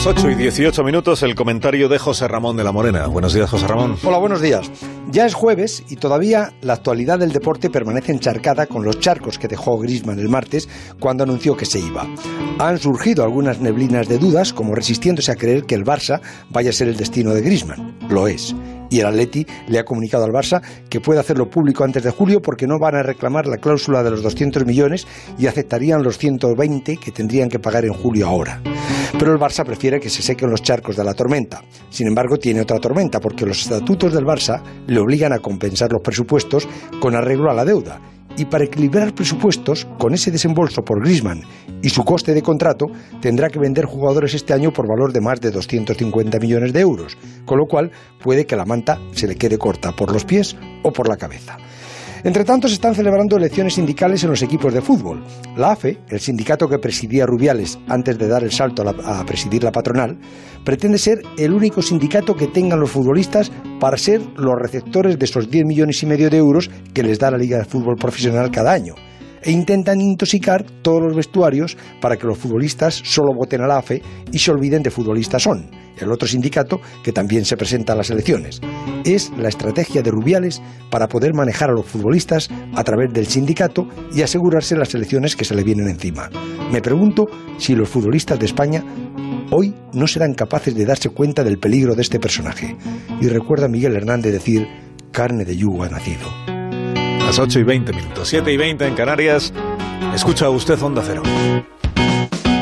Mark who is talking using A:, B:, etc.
A: Las 8:18, el comentario de José Ramón de la Morena. Buenos días, José Ramón.
B: Hola, buenos días. Ya es jueves y todavía la actualidad del deporte permanece encharcada con los charcos que dejó Griezmann el martes cuando anunció que se iba. Han surgido algunas neblinas de dudas, como resistiéndose a creer que el Barça vaya a ser el destino de Griezmann. Lo es. Y el Atleti le ha comunicado al Barça que puede hacerlo público antes de julio porque no van a reclamar la cláusula de los 200 millones y aceptarían los 120 que tendrían que pagar en julio ahora. Pero el Barça prefiere que se sequen los charcos de la tormenta. Sin embargo, tiene otra tormenta porque los estatutos del Barça le obligan a compensar los presupuestos con arreglo a la deuda. Y para equilibrar presupuestos, con ese desembolso por Griezmann y su coste de contrato, tendrá que vender jugadores este año por valor de más de 250 millones de euros, con lo cual puede que la manta se le quede corta por los pies o por la cabeza. Entre tanto, se están celebrando elecciones sindicales en los equipos de fútbol. La AFE, el sindicato que presidía Rubiales antes de dar el salto a presidir la patronal, pretende ser el único sindicato que tengan los futbolistas para ser los receptores de esos 10,5 millones de euros que les da la Liga de Fútbol Profesional cada año. E intentan intoxicar todos los vestuarios para que los futbolistas solo voten a la AFE y se olviden de Futbolistas Son, el otro sindicato que también se presenta a las elecciones. Es la estrategia de Rubiales para poder manejar a los futbolistas a través del sindicato y asegurarse las elecciones que se le vienen encima. Me pregunto si los futbolistas de España hoy no serán capaces de darse cuenta del peligro de este personaje. Y recuerda a Miguel Hernández decir: carne de yugo ha nacido.
A: Las 8:20, 7:20 en Canarias. Escucha usted Onda Cero.